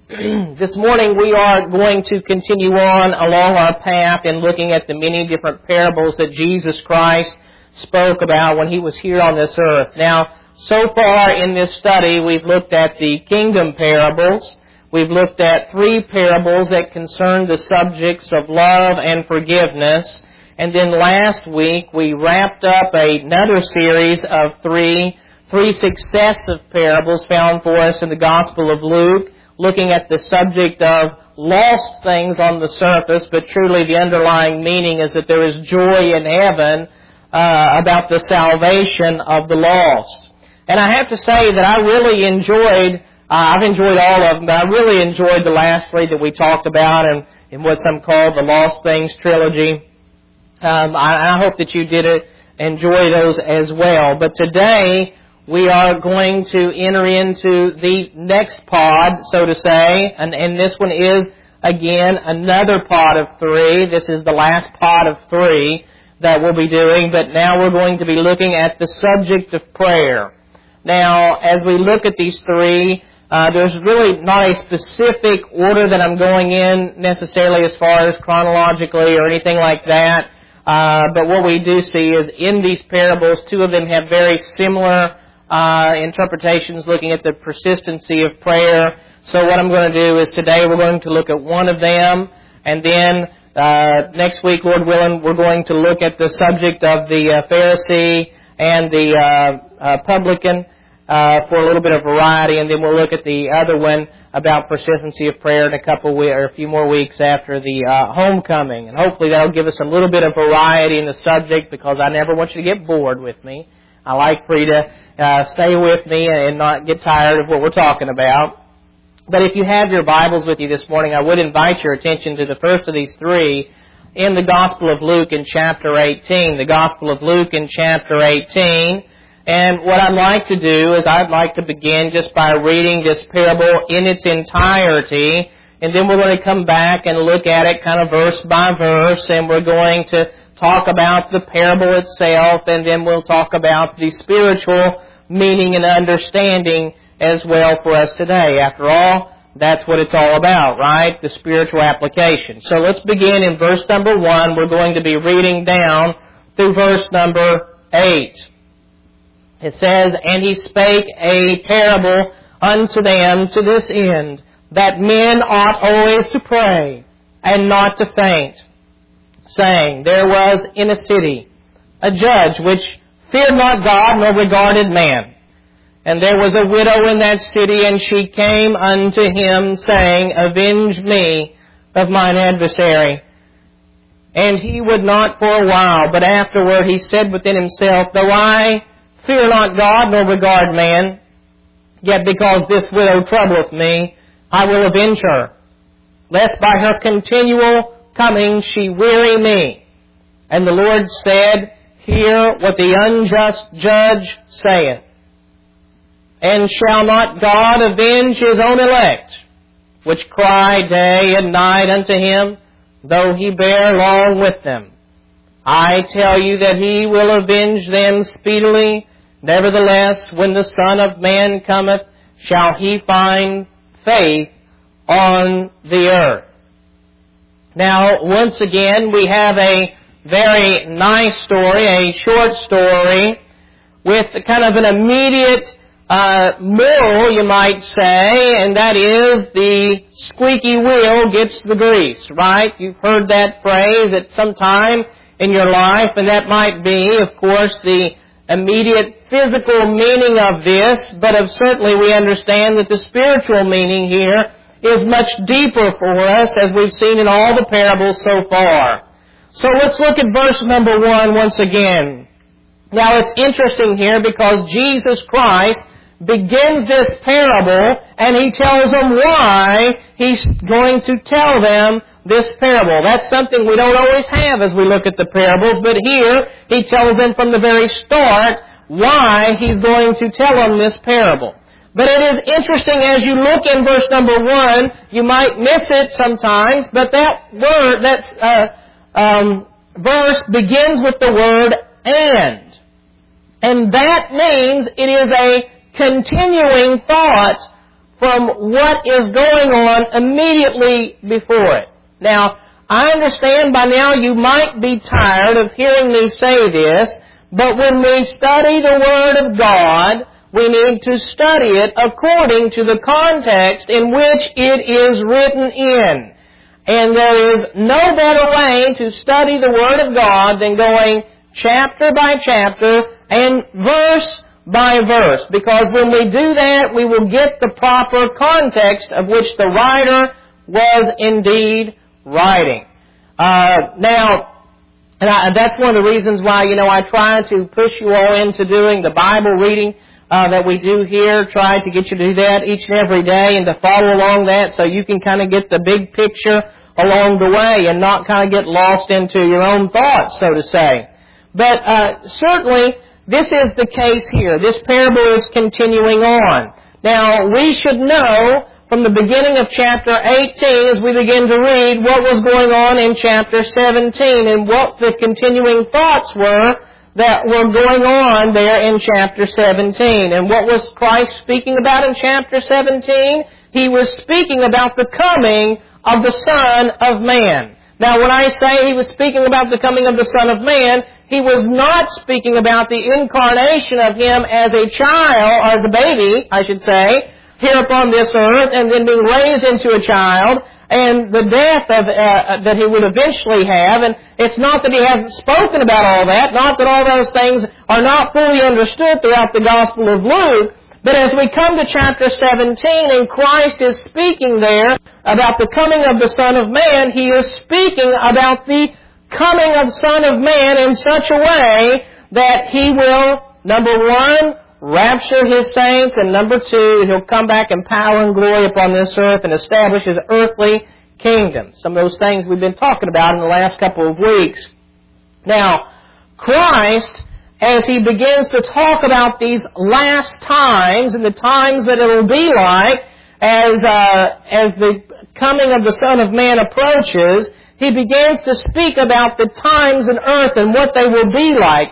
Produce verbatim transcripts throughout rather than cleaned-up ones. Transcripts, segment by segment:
This morning we are going to continue on along our path in looking at the many different parables that Jesus Christ spoke about when He was here on this earth. Now, so far in this study, we've looked at the kingdom parables. We've looked at three parables that concern the subjects of love and forgiveness. And then last week, we wrapped up another series of three, three successive parables found for us in the Gospel of Luke, looking at the subject of lost things on the surface, but truly the underlying meaning is that there is joy in heaven uh, about the salvation of the lost. And I have to say that I really enjoyed, uh, I've enjoyed all of them, but I really enjoyed the last three that we talked about and in what some call the Lost Things trilogy. Um, I, I hope that you did it, enjoy those as well. But today we are going to enter into the next pod, so to say, and, and this one is, again, another pod of three. This is the last pod of three that we'll be doing, but now we're going to be looking at the subject of prayer. Now, as we look at these three, uh, there's really not a specific order that I'm going in necessarily as far as chronologically or anything like that, uh, but what we do see is in these parables, two of them have very similar Uh, interpretations looking at the persistency of prayer. So what I'm going to do is today we're going to look at one of them, and then uh, next week, Lord willing, we're going to look at the subject of the uh, Pharisee and the uh, uh, publican uh, for a little bit of variety, and then we'll look at the other one about persistency of prayer in a couple we- or a few more weeks after the uh, homecoming. And hopefully that'll give us a little bit of variety in the subject, because I never want you to get bored with me. I like for you to uh, stay with me and not get tired of what we're talking about. But if you have your Bibles with you this morning, I would invite your attention to the first of these three in the Gospel of Luke in chapter eighteen. The Gospel of Luke in chapter eighteen. And what I'd like to do is I'd like to begin just by reading this parable in its entirety. And then we're going to come back and look at it kind of verse by verse. And we're going to talk about the parable itself, and then we'll talk about the spiritual meaning and understanding as well for us today. After all, that's what it's all about, right? The spiritual application. So let's begin in verse number one. We're going to be reading down through verse number eight. It says, "And he spake a parable unto them to this end, that men ought always to pray, and not to faint, saying, There was in a city a judge which feared not God nor regarded man. And there was a widow in that city, and she came unto him, saying, Avenge me of mine adversary. And he would not for a while, but afterward he said within himself, Though I fear not God nor regard man, yet because this widow troubleth me, I will avenge her, lest by her continual coming she weary me. And the Lord said, Hear what the unjust judge saith. And shall not God avenge His own elect, which cry day and night unto Him, though He bear long with them? I tell you that He will avenge them speedily. Nevertheless, when the Son of Man cometh, shall He find faith on the earth?" Now, once again, we have a very nice story, a short story, with kind of an immediate uh, moral, you might say, and that is the squeaky wheel gets the grease, right? You've heard that phrase at some time in your life, and that might be, of course, the immediate physical meaning of this, but of certainly we understand that the spiritual meaning here is much deeper for us, as we've seen in all the parables so far. So let's look at verse number one once again. Now it's interesting here because Jesus Christ begins this parable, and He tells them why He's going to tell them this parable. That's something we don't always have as we look at the parables, but here He tells them from the very start why He's going to tell them this parable. But it is interesting as you look in verse number one, you might miss it sometimes, but that word, that uh, um, verse begins with the word "and." And that means it is a continuing thought from what is going on immediately before it. Now, I understand by now you might be tired of hearing me say this, but when we study the Word of God, we need to study it according to the context in which it is written in. And there is no better way to study the Word of God than going chapter by chapter and verse by verse. Because when we do that, we will get the proper context of which the writer was indeed writing. Uh, now, and I, that's one of the reasons why, you know, I try to push you all into doing the Bible reading uh, that we do here. Try to get you to do that each and every day and to follow along that so you can kind of get the big picture along the way and not kind of get lost into your own thoughts, so to say. But uh, certainly, this is the case here. This parable is continuing on. Now, we should know from the beginning of chapter eighteen as we begin to read what was going on in chapter seventeen and what the continuing thoughts were that were going on there in chapter seventeen. And what was Christ speaking about in chapter seventeen? He was speaking about the coming of the Son of Man. Now, when I say he was speaking about the coming of the Son of Man, he was not speaking about the incarnation of him as a child, or as a baby, I should say, here upon this earth, and then being raised into a child, and the death of, uh, that he would eventually have. And it's not that he hasn't spoken about all that, not that all those things are not fully understood throughout the Gospel of Luke, but as we come to chapter seventeen, and Christ is speaking there about the coming of the Son of Man, he is speaking about the coming of the Son of Man in such a way that he will, number one, rapture his saints, and number two, he'll come back in power and glory upon this earth and establish his earthly kingdom. Some of those things we've been talking about in the last couple of weeks. Now, Christ, as he begins to talk about these last times and the times that it will be like as uh, as the coming of the Son of Man approaches, he begins to speak about the times in earth and what they will be like.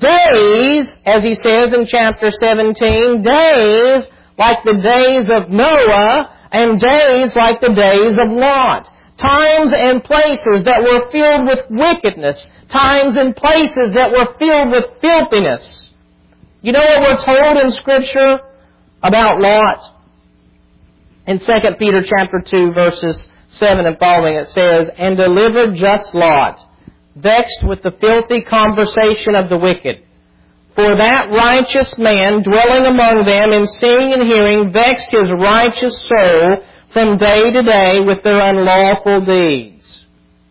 Days, as he says in chapter seventeen, days like the days of Noah and days like the days of Lot. Times and places that were filled with wickedness. Times and places that were filled with filthiness. You know what we're told in Scripture about Lot? In Second Peter chapter two, verses seven and following, it says, "And delivered just Lot, vexed with the filthy conversation of the wicked. For that righteous man, dwelling among them and seeing and hearing, vexed his righteous soul from day to day with their unlawful deeds."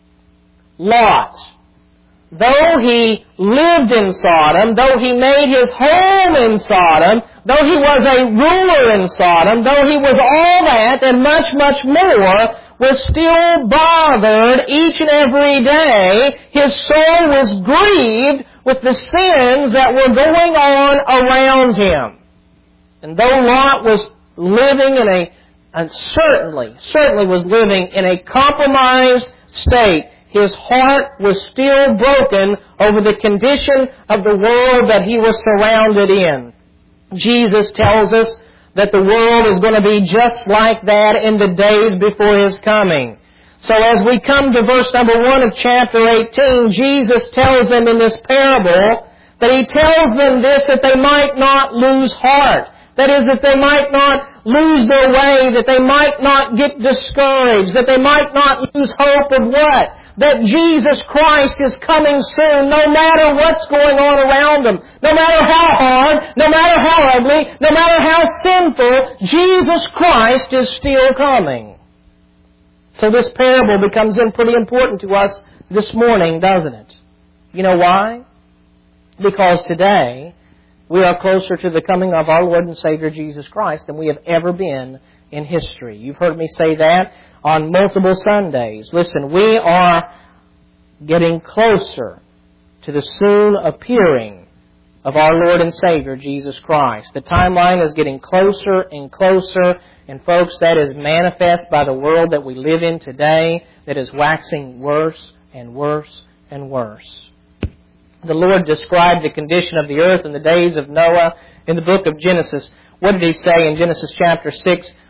Lot, though he lived in Sodom, though he made his home in Sodom, though he was a ruler in Sodom, though he was all that and much, much more, was still bothered each and every day. His soul was grieved with the sins that were going on around him. And though Lot was living in a, and certainly, certainly was living in a compromised state, his heart was still broken over the condition of the world that he was surrounded in. Jesus tells us that the world is going to be just like that in the days before His coming. So as we come to verse number one of chapter eighteen, Jesus tells them in this parable that He tells them this that they might not lose heart. That is, that they might not lose their way, that they might not get discouraged, that they might not lose hope of what? That Jesus Christ is coming soon, no matter what's going on around them. No matter how hard, no matter how ugly, no matter how sinful, Jesus Christ is still coming. So this parable becomes pretty important to us this morning, doesn't it? You know why? Because today we are closer to the coming of our Lord and Savior Jesus Christ than we have ever been in history. You've heard me say that on multiple Sundays. Listen, we are getting closer to the soon appearing of our Lord and Savior Jesus Christ. The timeline is getting closer and closer, and folks, that is manifest by the world that we live in today that is waxing worse and worse and worse. The Lord described the condition of the earth in the days of Noah in the book of Genesis. What did He say in Genesis chapter six,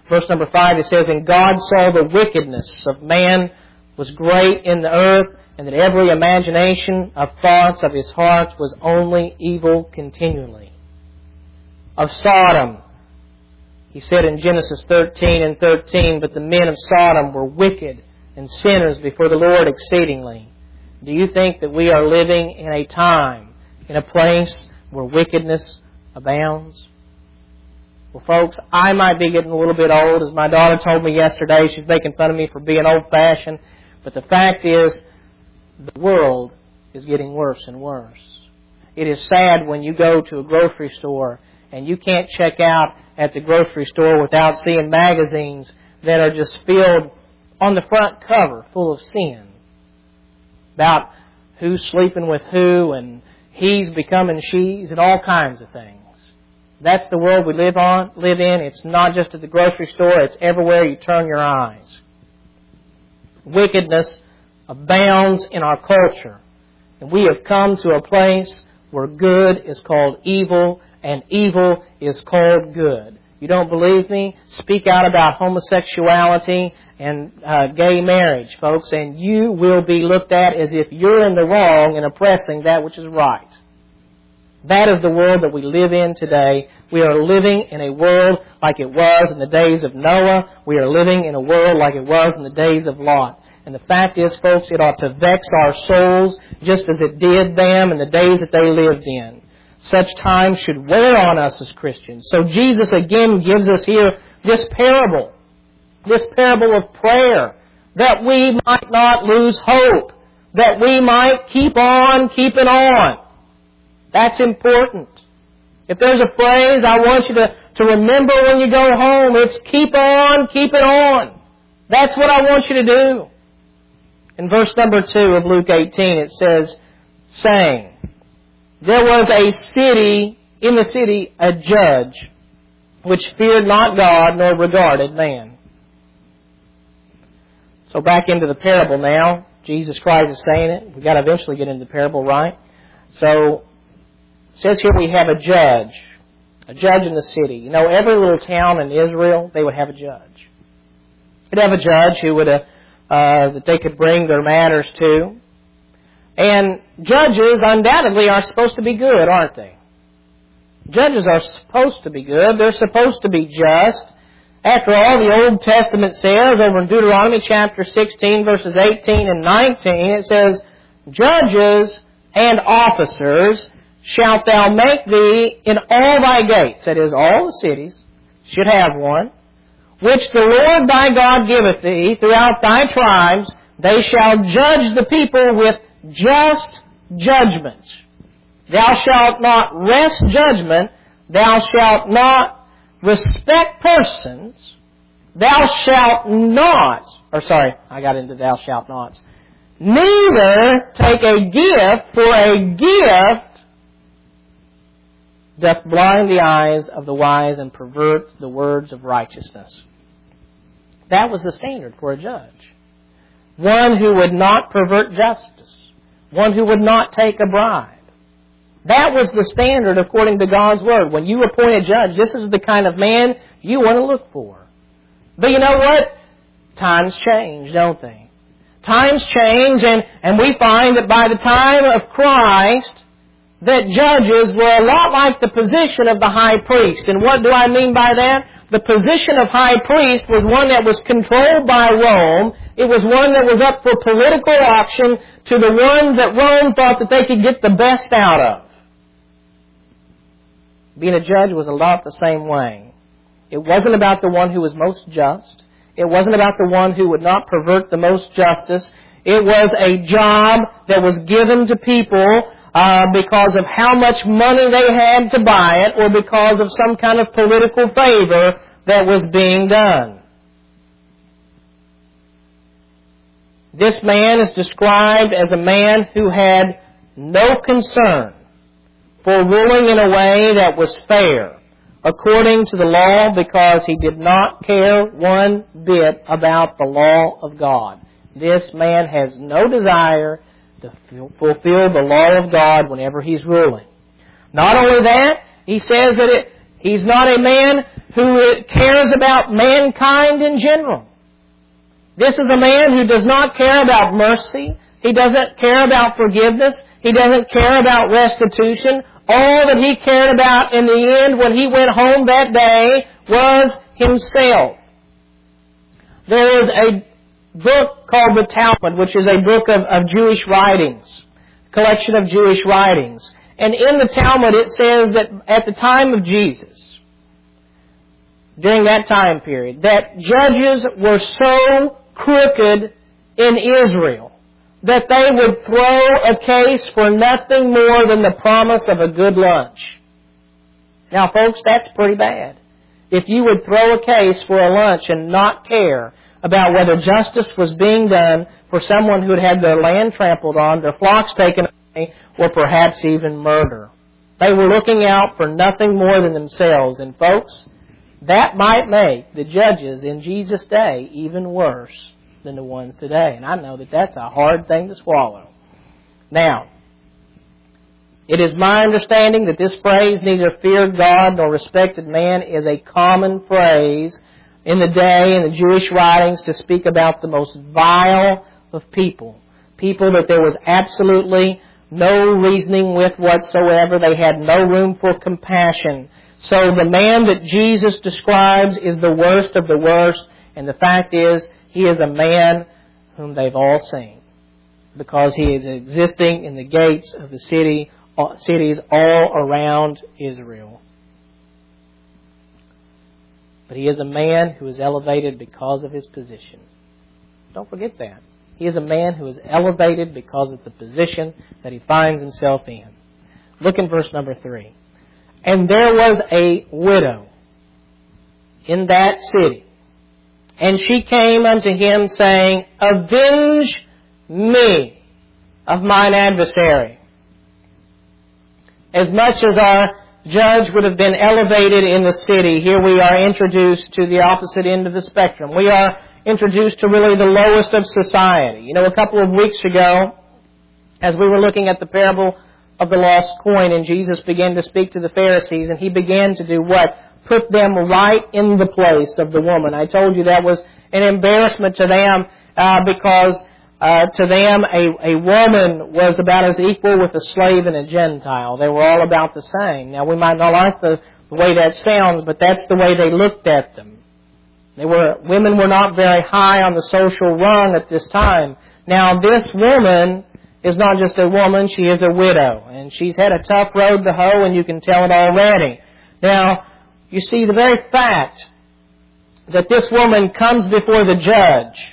verse number five, it says, "And God saw the wickedness of man was great in the earth, and that every imagination of thoughts of his heart was only evil continually." Of Sodom, he said in Genesis thirteen and thirteen, "But the men of Sodom were wicked and sinners before the Lord exceedingly." Do you think that we are living in a time, in a place where wickedness abounds? Well, folks, I might be getting a little bit old. As my daughter told me yesterday, she's making fun of me for being old-fashioned. But the fact is, the world is getting worse and worse. It is sad when you go to a grocery store and you can't check out at the grocery store without seeing magazines that are just filled on the front cover full of sin. About who's sleeping with who and he's becoming she's and all kinds of things. That's the world we live on, live in. It's not just at the grocery store. It's everywhere you turn your eyes. Wickedness abounds in our culture. And we have come to a place where good is called evil and evil is called good. You don't believe me? Speak out about homosexuality and uh, gay marriage, folks, and you will be looked at as if you're in the wrong and oppressing that which is right. That is the world that we live in today. We are living in a world like it was in the days of Noah. We are living in a world like it was in the days of Lot. And the fact is, folks, it ought to vex our souls just as it did them in the days that they lived in. Such times should wear on us as Christians. So Jesus again gives us here this parable, this parable of prayer, that we might not lose hope, that we might keep on keeping on. That's important. If there's a phrase I want you to, to remember when you go home, it's keep on, keep it on. That's what I want you to do. In verse number two of Luke eighteen, it says, saying, "There was a city, in the city, a judge, which feared not God, nor regarded man." So back into the parable now. Jesus Christ is saying it. We've got to eventually get into the parable, right? So, it says here we have a judge. A judge in the city. You know, every little town in Israel, they would have a judge. They'd have a judge who would, uh, uh, that they could bring their matters to. And judges undoubtedly are supposed to be good, aren't they? Judges are supposed to be good. They're supposed to be just. After all, the Old Testament says over in Deuteronomy chapter sixteen, verses eighteen and nineteen, it says, "Judges and officers shalt thou make thee in all thy gates," that is, all the cities should have one, "which the Lord thy God giveth thee throughout thy tribes. They shall judge the people with just judgment. Thou shalt not wrest judgment. Thou shalt not respect persons. Thou shalt not," or sorry, I got into thou shalt nots. "Neither take a gift, for a gift doth blind the eyes of the wise and pervert the words of righteousness." That was the standard for a judge. One who would not pervert justice. One who would not take a bribe. That was the standard according to God's Word. When you appoint a judge, this is the kind of man you want to look for. But you know what? Times change, don't they? Times change, and, and we find that by the time of Christ, that judges were a lot like the position of the high priest. And what do I mean by that? The position of high priest was one that was controlled by Rome. It was one that was up for political auction to the one that Rome thought that they could get the best out of. Being a judge was a lot the same way. It wasn't about the one who was most just. It wasn't about the one who would not pervert the most justice. It was a job that was given to people uh, because of how much money they had to buy it, or because of some kind of political favor that was being done. This man is described as a man who had no concern for ruling in a way that was fair, according to the law, because he did not care one bit about the law of God. This man has no desire to fulfill the law of God whenever he's ruling. Not only that, he says that it, He's not a man who cares about mankind in general. This is a man who does not care about mercy. He doesn't care about forgiveness. He doesn't care about restitution. All that he cared about in the end when he went home that day was himself. There is a book called the Talmud, which is a book of, of Jewish writings, a collection of Jewish writings. And in the Talmud it says that at the time of Jesus, during that time period, that judges were so crooked in Israel that they would throw a case for nothing more than the promise of a good lunch. Now, folks, that's pretty bad. If you would throw a case for a lunch and not care about whether justice was being done for someone who had had their land trampled on, their flocks taken away, or perhaps even murder. They were looking out for nothing more than themselves. And folks, that might make the judges in Jesus' day even worse than the ones today. And I know that that's a hard thing to swallow. Now, it is my understanding that this phrase, neither feared God nor respected man, is a common phrase in the day in the Jewish writings to speak about the most vile of people. People that there was absolutely no reasoning with whatsoever. They had no room for compassion. So the man that Jesus describes is the worst of the worst. And the fact is, he is a man whom they've all seen, because he is existing in the gates of the city, cities all around Israel. But he is a man who is elevated because of his position. Don't forget that. He is a man who is elevated because of the position that he finds himself in. Look in verse number three. And there was a widow in that city, and she came unto him, saying, Avenge me of mine adversary. As much as our judge would have been elevated in the city, here we are introduced to the opposite end of the spectrum. We are introduced to really the lowest of society. You know, a couple of weeks ago, as we were looking at the parable of the lost coin, and Jesus began to speak to the Pharisees, and he began to do what? Put them right in the place of the woman. I told you that was an embarrassment to them uh, because uh, to them a, a woman was about as equal with a slave and a Gentile. They were all about the same. Now, we might not like the, the way that sounds, but that's the way they looked at them. They were women were not very high on the social rung at this time. Now, this woman is not just a woman, she is a widow. And she's had a tough road to hoe, and you can tell it already. Now, you see, the very fact that this woman comes before the judge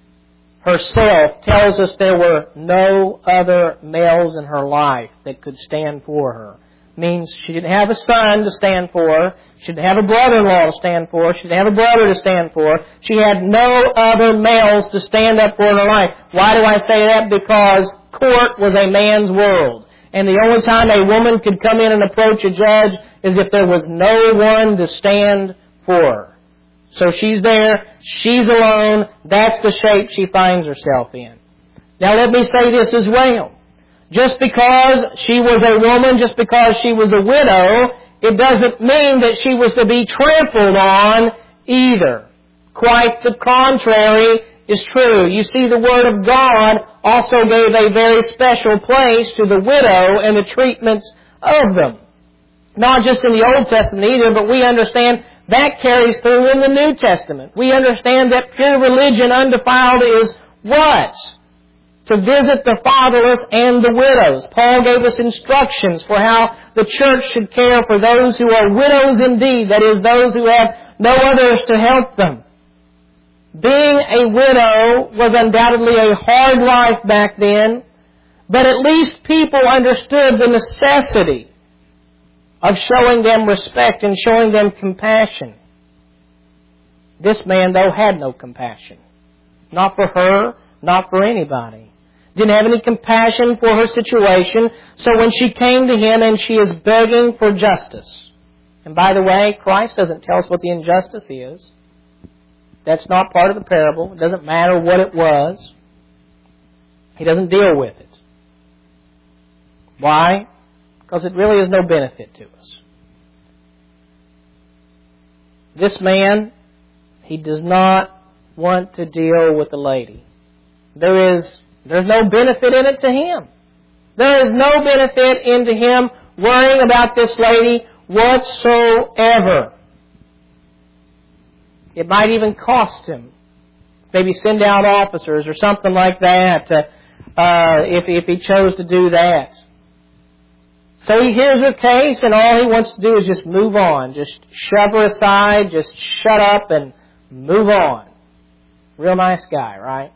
herself tells us there were no other males in her life that could stand for her. Means she didn't have a son to stand for her. She didn't have a brother-in-law to stand for her. She didn't have a brother to stand for her. She had no other males to stand up for in her life. Why do I say that? Because court was a man's world. And the only time a woman could come in and approach a judge is if there was no one to stand for her. So she's there, she's alone, that's the shape she finds herself in. Now let me say this as well. Just because she was a woman, just because she was a widow, it doesn't mean that she was to be trampled on either. Quite the contrary is true. You see, the Word of God also gave a very special place to the widow and the treatments of them. Not just in the Old Testament either, but we understand that carries through in the New Testament. We understand that pure religion undefiled is what? To visit the fatherless and the widows. Paul gave us instructions for how the church should care for those who are widows indeed, that is, those who have no others to help them. Being a widow was undoubtedly a hard life back then, but at least people understood the necessity of showing them respect and showing them compassion. This man, though, had no compassion. Not for her, not for anybody. Didn't have any compassion for her situation, so when she came to him and she is begging for justice. And by the way, Christ doesn't tell us what the injustice is. That's not part of the parable. It doesn't matter what it was. He doesn't deal with it. Why? Because it really is no benefit to us. This man, he does not want to deal with the lady. There is, there's no benefit in it to him. There is no benefit into him worrying about this lady whatsoever. It might even cost him. Maybe send out officers or something like that uh, uh, if, if he chose to do that. So he hears her case, and all he wants to do is just move on. Just shove her aside, just shut up and move on. Real nice guy, right?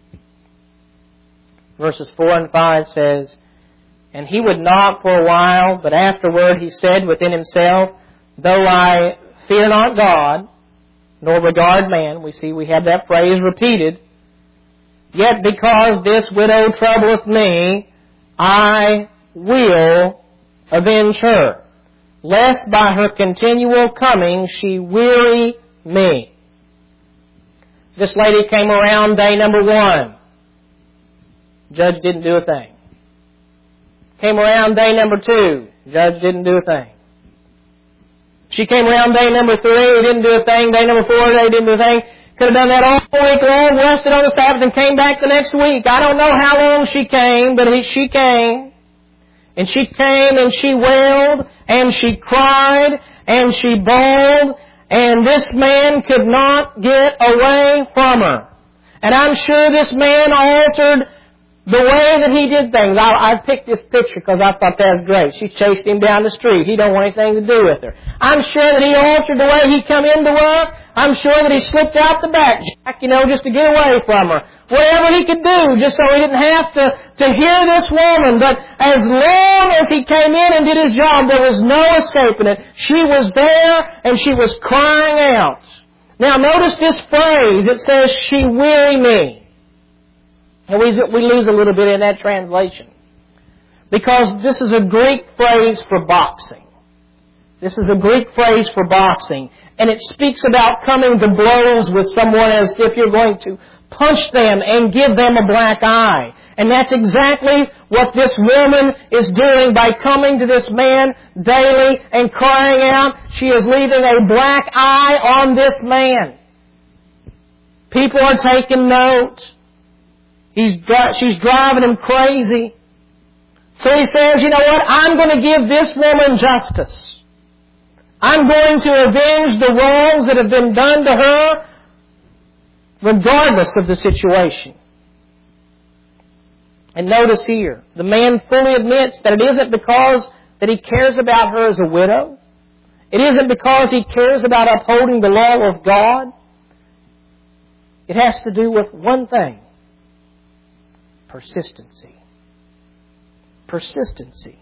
Verses four and five says, "And he would not for a while, but afterward he said within himself, Though I fear not God, nor regard man," we see we have that phrase repeated, "yet because this widow troubleth me, I will avenge her, lest by her continual coming she weary me." This lady came around day number one. Judge didn't do a thing. Came around day number two. Judge didn't do a thing. She came around day number three, didn't do a thing. Day number four, they didn't do a thing. Could have done that all week long, rested on the Sabbath, and came back the next week. I don't know how long she came, but she came. And she came and she wailed and she cried and she bawled, and this man could not get away from her. And I'm sure this man altered the way that he did things. I, I picked this picture because I thought that was great. She chased him down the street. He don't want anything to do with her. I'm sure that he altered the way he come into work. I'm sure that he slipped out the back, Jack, you know, just to get away from her. Whatever he could do, just so he didn't have to, to hear this woman. But as long as he came in and did his job, there was no escaping it. She was there and she was crying out. Now notice this phrase. It says, "She weary me." And we, we lose a little bit in that translation. Because this is a Greek phrase for boxing. This is a Greek phrase for boxing. And it speaks about coming to blows with someone as if you're going to punch them and give them a black eye. And that's exactly what this woman is doing by coming to this man daily and crying out. She is leaving a black eye on this man. People are taking note. He's, she's driving him crazy. So he says, you know what? I'm going to give this woman justice. I'm going to avenge the wrongs that have been done to her, regardless of the situation. And notice here, the man fully admits that it isn't because that he cares about her as a widow. It isn't because he cares about upholding the law of God. It has to do with one thing. Persistency. Persistency.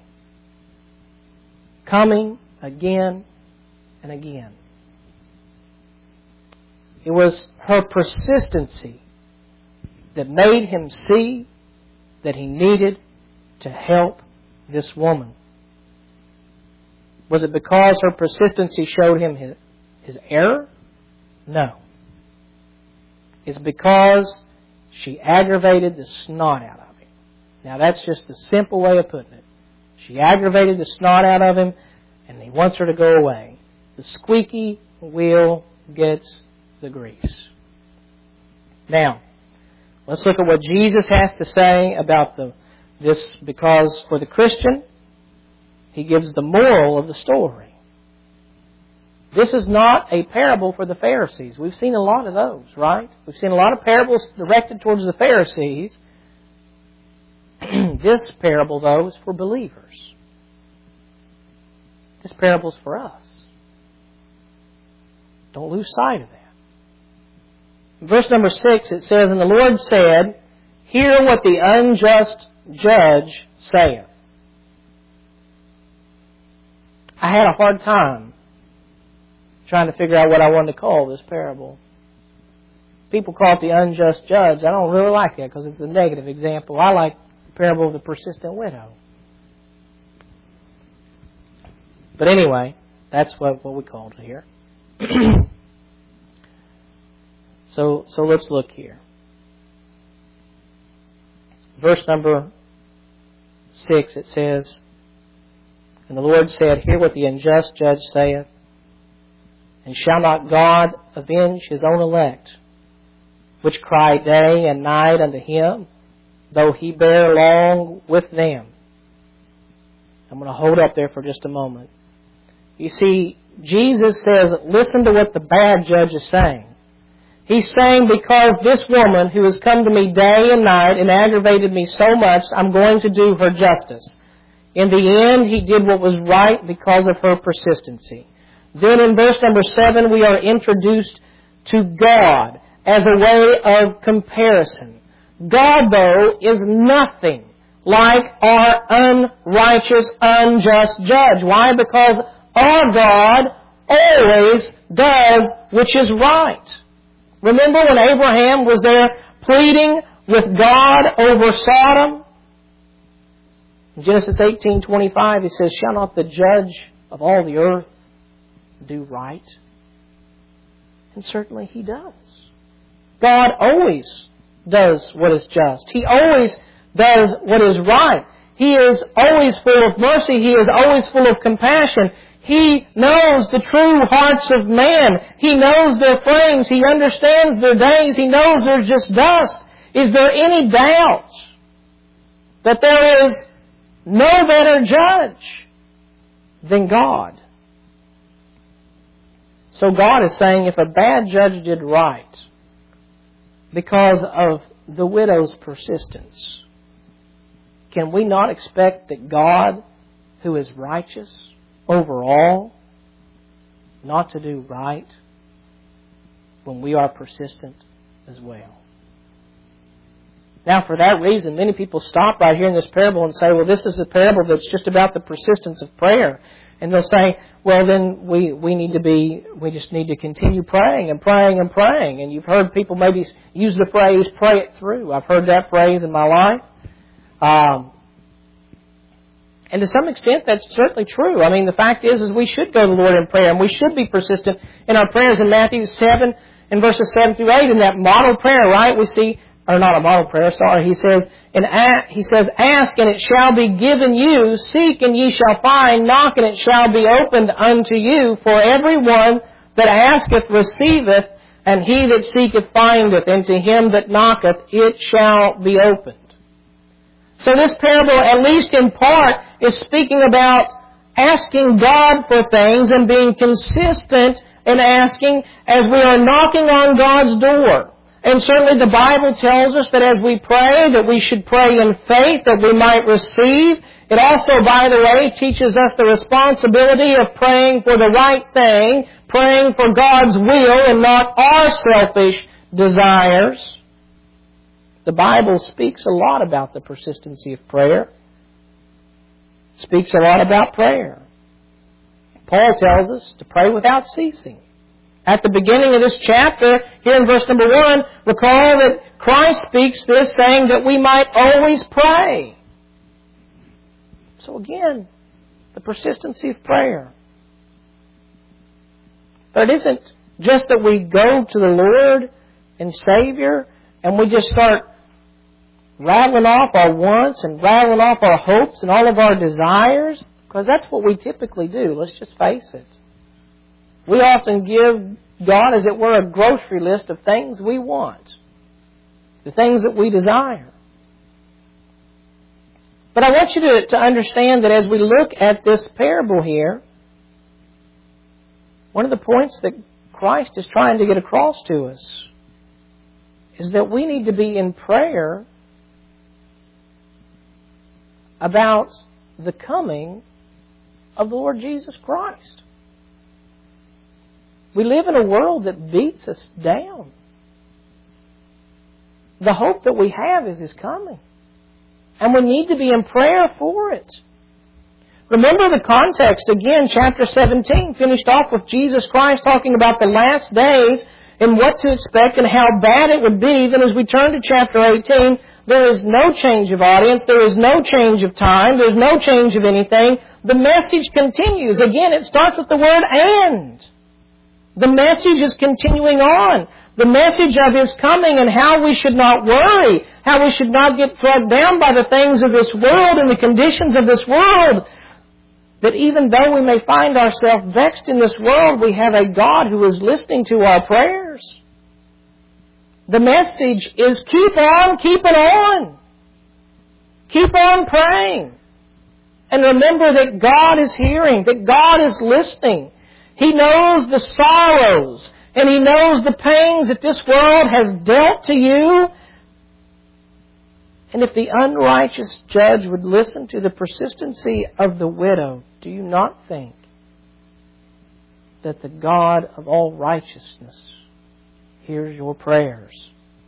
Coming again and again. It was her persistency that made him see that he needed to help this woman. Was it because her persistency showed him his, his error? No. It's because she aggravated the snot out of him. Now that's just the simple way of putting it. She aggravated the snot out of him, and he wants her to go away. The squeaky wheel gets the grease. Now, let's look at what Jesus has to say about the, this, because for the Christian, he gives the moral of the story. This is not a parable for the Pharisees. We've seen a lot of those, right? We've seen a lot of parables directed towards the Pharisees. This parable, though, is for believers. This parable is for us. Don't lose sight of that. In verse number six, it says, "And the Lord said, Hear what the unjust judge saith." I had a hard time trying to figure out what I wanted to call this parable. People call it the unjust judge. I don't really like that because it's a negative example. I like the parable of the persistent widow. But anyway, that's what, what we called it here. so, so let's look here. Verse number six, it says, "And the Lord said, Hear what the unjust judge saith. And shall not God avenge His own elect, which cry day and night unto Him, though He bear long with them? I'm going to hold up there for just a moment. You see, Jesus says, listen to what the bad judge is saying. He's saying, because this woman who has come to me day and night and aggravated me so much, I'm going to do her justice. In the end, He did what was right because of her persistency. Then in verse number seven, we are introduced to God as a way of comparison. God, though, is nothing like our unrighteous, unjust judge. Why? Because our God always does which is right. Remember when Abraham was there pleading with God over Sodom? In Genesis eighteen twenty-five, He says, shall not the judge of all the earth do right? And certainly He does. God always does what is just. He always does what is right. He is always full of mercy. He is always full of compassion. He knows the true hearts of man. He knows their frames. He understands their days. He knows they're just dust. Is there any doubt that there is no better judge than God? So God is saying, if a bad judge did right because of the widow's persistence, can we not expect that God, who is righteous overall, not to do right when we are persistent as well? Now, for that reason, many people stop right here in this parable and say, well, this is a parable that's just about the persistence of prayer. And they'll say, well, then we, we need to be, we just need to continue praying and praying and praying. And you've heard people maybe use the phrase, pray it through. I've heard that phrase in my life. Um, and to some extent, that's certainly true. I mean, the fact is, is we should go to the Lord in prayer, and we should be persistent in our prayers. In Matthew seven, in verses seven through eight, in that model prayer, right, we see, or not a model prayer, sorry, he says, in he says, ask and it shall be given you, seek and ye shall find, knock and it shall be opened unto you. For every one that asketh receiveth, and he that seeketh findeth, and to him that knocketh it shall be opened. So this parable, at least in part, is speaking about asking God for things and being consistent in asking as we are knocking on God's door. And certainly the Bible tells us that as we pray, that we should pray in faith, that we might receive. It also, by the way, teaches us the responsibility of praying for the right thing, praying for God's will and not our selfish desires. The Bible speaks a lot about the persistency of prayer. It speaks a lot about prayer. Paul tells us to pray without ceasing. At the beginning of this chapter, here in verse number one, recall that Christ speaks this saying that we might always pray. So again, the persistency of prayer. But it isn't just that we go to the Lord and Savior and we just start rattling off our wants and rattling off our hopes and all of our desires, because that's what we typically do. Let's just face it. We often give God, as it were, a grocery list of things we want, the things that we desire. But I want you to, to understand that as we look at this parable here, one of the points that Christ is trying to get across to us is that we need to be in prayer about the coming of the Lord Jesus Christ. We live in a world that beats us down. The hope that we have is His coming. And we need to be in prayer for it. Remember the context. Again, chapter seventeen finished off with Jesus Christ talking about the last days and what to expect and how bad it would be. Then as we turn to chapter eighteen, there is no change of audience. There is no change of time. There's no change of anything. The message continues. Again, it starts with the word and. The message is continuing on. The message of His coming and how we should not worry, how we should not get dragged down by the things of this world and the conditions of this world. that even though we may find ourselves vexed in this world, we have a God who is listening to our prayers. The message is keep on keeping on. Keep on praying. And remember that God is hearing, that God is listening. He knows the sorrows and He knows the pains that this world has dealt to you. And if the unrighteous judge would listen to the persistency of the widow, do you not think that the God of all righteousness hears your prayers?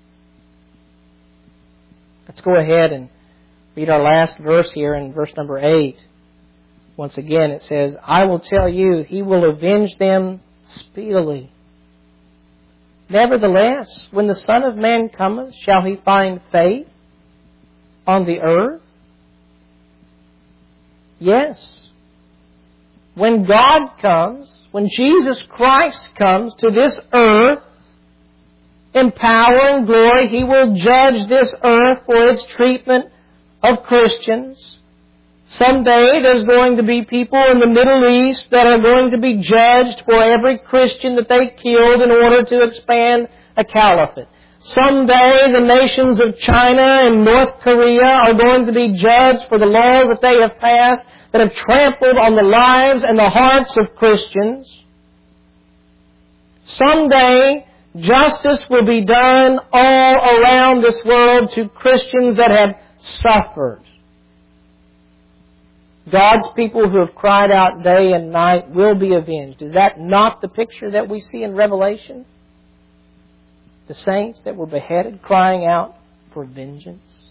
Let's go ahead and read our last verse here in verse number eight. Once again it says, I will tell you, He will avenge them speedily. Nevertheless, when the Son of Man cometh, shall He find faith on the earth? Yes. When God comes, when Jesus Christ comes to this earth, in power and glory, He will judge this earth for its treatment of Christians. Someday there's going to be people in the Middle East that are going to be judged for every Christian that they killed in order to expand a caliphate. Someday the nations of China and North Korea are going to be judged for the laws that they have passed that have trampled on the lives and the hearts of Christians. Someday justice will be done all around this world to Christians that have suffered. God's people who have cried out day and night will be avenged. Is that not the picture that we see in Revelation? The saints that were beheaded crying out for vengeance.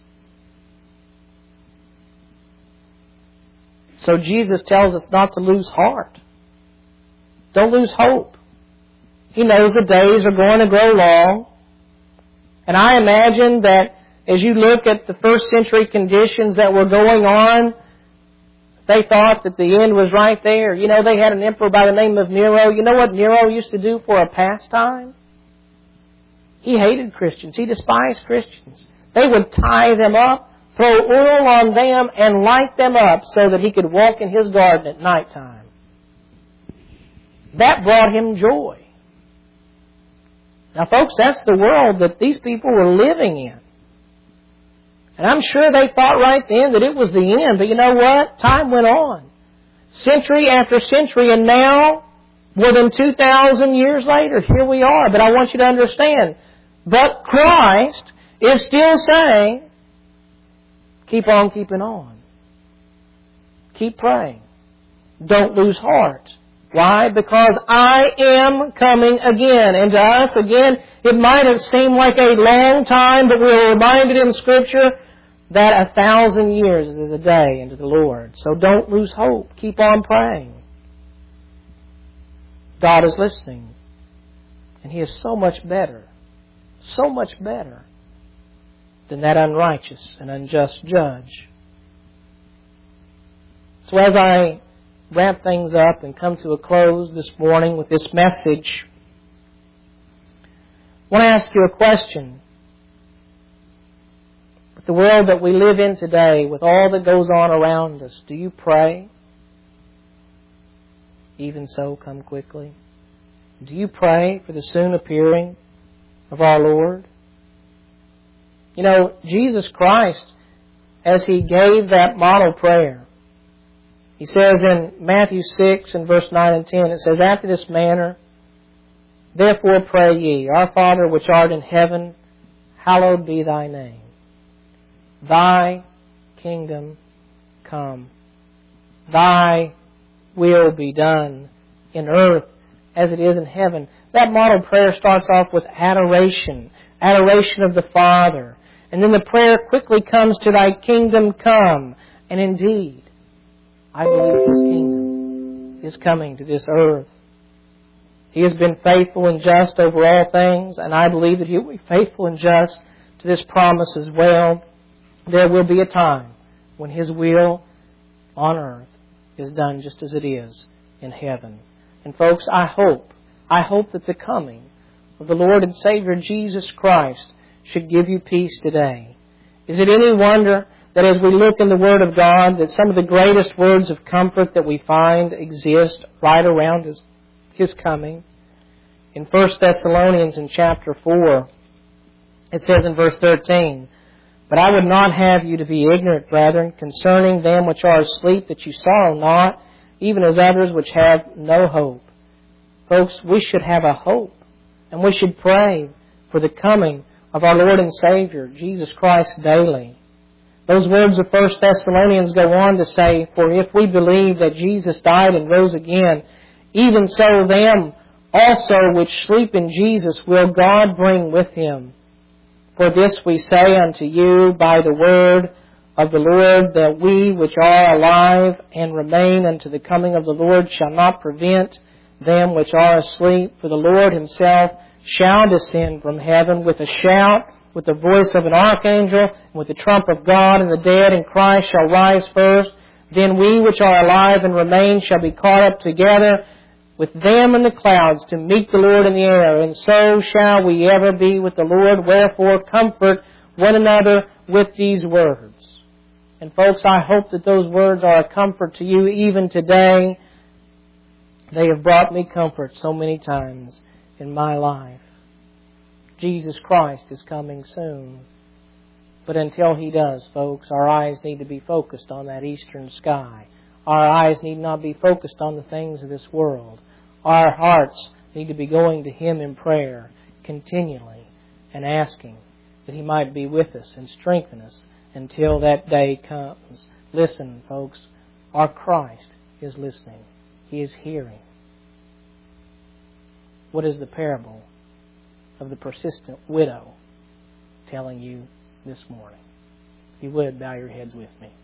So Jesus tells us not to lose heart. Don't lose hope. He knows the days are going to grow long. And I imagine that as you look at the first century conditions that were going on, they thought that the end was right there. You know, they had an emperor by the name of Nero. You know what Nero used to do for a pastime? He hated Christians. He despised Christians. They would tie them up, throw oil on them, and light them up so that he could walk in his garden at nighttime. That brought him joy. Now, folks, that's the world that these people were living in. And I'm sure they thought right then that it was the end. But you know what? Time went on. Century after century, and now, more than two thousand years later, here we are. But I want you to understand, but Christ is still saying, keep on keeping on. Keep praying. Don't lose heart. Why? Because I am coming again. And to us, again, it might have seemed like a long time, but we are reminded in Scripture that a thousand years is a day unto the Lord. So don't lose hope. Keep on praying. God is listening. And He is so much better, so much better than that unrighteous and unjust judge. So as I wrap things up and come to a close this morning with this message, I want to ask you a question. With the world that we live in today, with all that goes on around us, do you pray? Even so, come quickly. Do you pray for the soon appearing of our Lord? You know, Jesus Christ, as He gave that model prayer, He says in Matthew six and verse nine and ten, it says, after this manner, therefore pray ye, Our Father which art in heaven, hallowed be Thy name. Thy kingdom come. Thy will be done in earth as it is in heaven. That model prayer starts off with adoration. Adoration of the Father. And then the prayer quickly comes to Thy kingdom come. And indeed, I believe His kingdom is coming to this earth. He has been faithful and just over all things, and I believe that He will be faithful and just to this promise as well. There will be a time when His will on earth is done just as it is in heaven. And folks, I hope, I hope that the coming of the Lord and Savior Jesus Christ should give you peace today. Is it any wonder that as we look in the Word of God, that some of the greatest words of comfort that we find exist right around His, His coming. In First Thessalonians in chapter four, it says in verse thirteen, "But I would not have you to be ignorant, brethren, concerning them which are asleep, that you sorrow not, even as others which have no hope." Folks, we should have a hope, and we should pray for the coming of our Lord and Savior, Jesus Christ, daily. Those words of First Thessalonians go on to say, "For if we believe that Jesus died and rose again, even so them also which sleep in Jesus will God bring with Him. For this we say unto you by the word of the Lord, that we which are alive and remain unto the coming of the Lord shall not prevent them which are asleep. For the Lord Himself shall descend from heaven with a shout, with the voice of an archangel, and with the trump of God, and the dead in Christ shall rise first. Then we which are alive and remain shall be caught up together with them in the clouds to meet the Lord in the air. And so shall we ever be with the Lord. Wherefore comfort one another with these words." And folks, I hope that those words are a comfort to you even today. They have brought me comfort so many times in my life. Jesus Christ is coming soon. But until He does, folks, our eyes need to be focused on that eastern sky. Our eyes need not be focused on the things of this world. Our hearts need to be going to Him in prayer continually and asking that He might be with us and strengthen us until that day comes. Listen, folks, our Christ is listening. He is hearing. What is the parable of the persistent widow telling you this morning? If you would, bow your heads with me.